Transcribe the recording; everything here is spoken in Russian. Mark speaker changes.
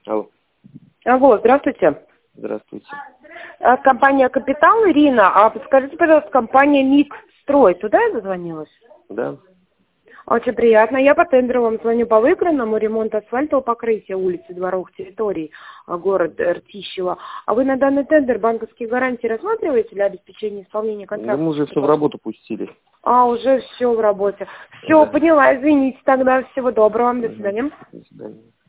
Speaker 1: Алло.
Speaker 2: Алло, здравствуйте.
Speaker 1: Здравствуйте.
Speaker 2: Компания «Капитал», Ирина. А подскажите, пожалуйста, компания «Микстрой». Туда я зазвонилась?
Speaker 1: Да.
Speaker 2: Очень приятно. Я по тендеру вам звоню по выигранному ремонту асфальтового покрытия улицы Дворовых территорий, город Ртищево. А вы на данный тендер банковские гарантии рассматриваете для обеспечения исполнения
Speaker 1: Да
Speaker 2: контракта?
Speaker 1: мы уже все в работу пустили.
Speaker 2: Уже все в работе. Все,
Speaker 1: Да.
Speaker 2: поняла, извините тогда. Всего доброго вам. До свидания.
Speaker 1: До свидания.